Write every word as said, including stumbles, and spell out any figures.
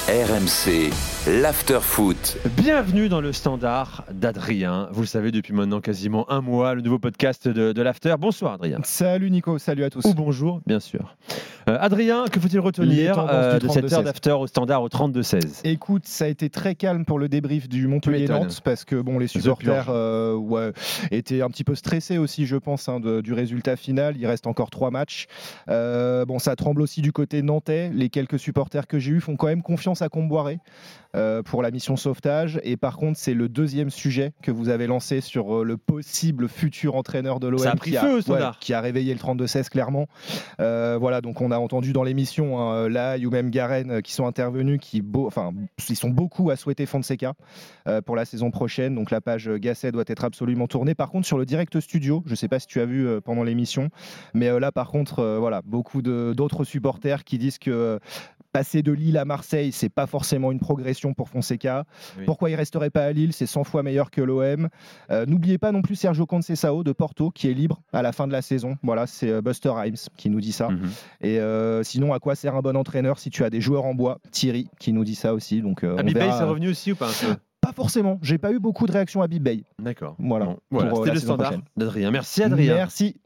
R M C, l'After-Foot. Bienvenue dans le Standard d'Adrien. Vous le savez, depuis maintenant quasiment un mois, le nouveau podcast de, de l'After. Bonsoir Adrien. Salut Nico, salut à tous. Ou bonjour, bien sûr. Euh, Adrien, que faut-il retenir euh, de cette heure d'After au Standard au trente-deux seize ? Écoute, ça a été très calme pour le débrief du Montpellier-Nantes parce que bon, les supporters euh, ouais, étaient un petit peu stressés aussi, je pense, hein, de, du résultat final. Il reste encore trois matchs. Euh, bon, ça tremble aussi du côté nantais. Les quelques supporters que j'ai eus font quand même confiance à Comboiré euh, pour la mission sauvetage. Et par contre, c'est le deuxième sujet que vous avez lancé sur euh, le possible futur entraîneur de l'O M. Ça a pris qui feu a, au Standard. Ouais, qui a réveillé le trente-deux seize clairement. Euh, voilà, donc on a entendu dans l'émission hein, Lai ou même Garen euh, qui sont intervenus, qui beau, enfin, ils sont beaucoup à souhaiter Fonseca euh, pour la saison prochaine. Donc la page Gasset doit être absolument tournée. Par contre, sur le direct studio, je ne sais pas si tu as vu euh, pendant l'émission, mais euh, là par contre, euh, voilà, beaucoup de, d'autres supporters qui disent que euh, passer de Lille à Marseille, c'est pas forcément une progression pour Fonseca. Oui. Pourquoi il resterait pas à Lille ? C'est cent fois meilleur que l'O M. Euh, n'oubliez pas non plus Sergio Conceição de Porto qui est libre à la fin de la saison. Voilà, c'est euh, Buster Rhymes qui nous dit ça. Mm-hmm. Et euh, sinon, à quoi sert un bon entraîneur si tu as des joueurs en bois ? Thierry qui nous dit ça aussi. Donc, euh, Habib Beye, c'est revenu aussi ou pas un peu ? Pas forcément. J'ai pas eu beaucoup de réactions à Habib Beye. D'accord. Voilà. Bon, voilà. Pour, C'était euh, le Standard prochaine. d'Adrien. Merci Adrien. Merci.